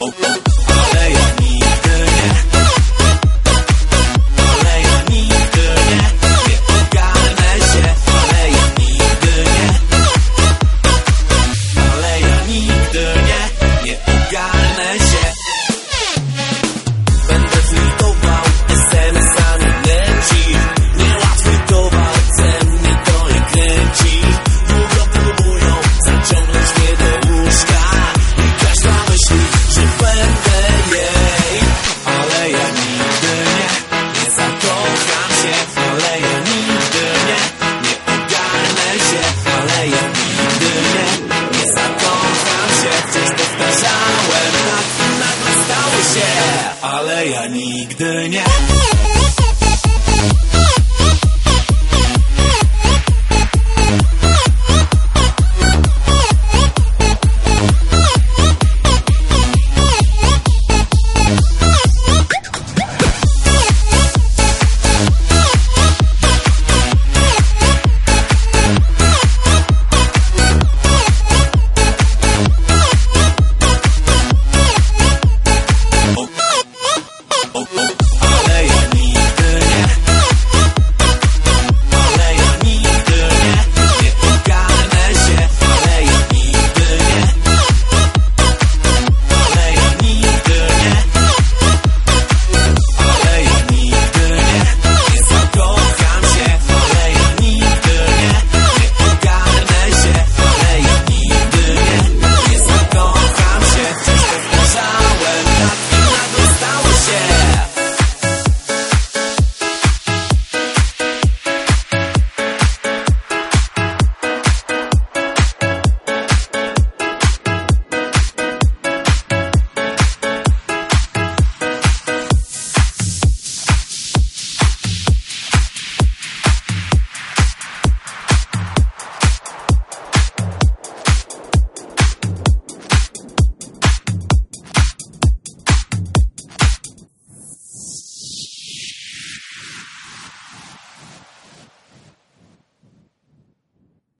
Ale ja nigdy nie. Ale ja nigdy nie. Nie ogarnę się. Ale ja nigdy nie. Ale ja nigdy nie. Nie ogarnę się. Będę flirtował, SMS-ami leci. Niełatwy towar, ze mnie to nie kręci. Długo próbują zaciągnąć mnie do łóżka i każda myśli, że będę jej. Ale ja nigdy nie, nie zakocham się. Ale ja nigdy nie, nie ogarnę się. Ale ja nigdy nie, nie zakocham się. Wciąż powtarzałem, tak nagle stało się. Ale ja nigdy nie.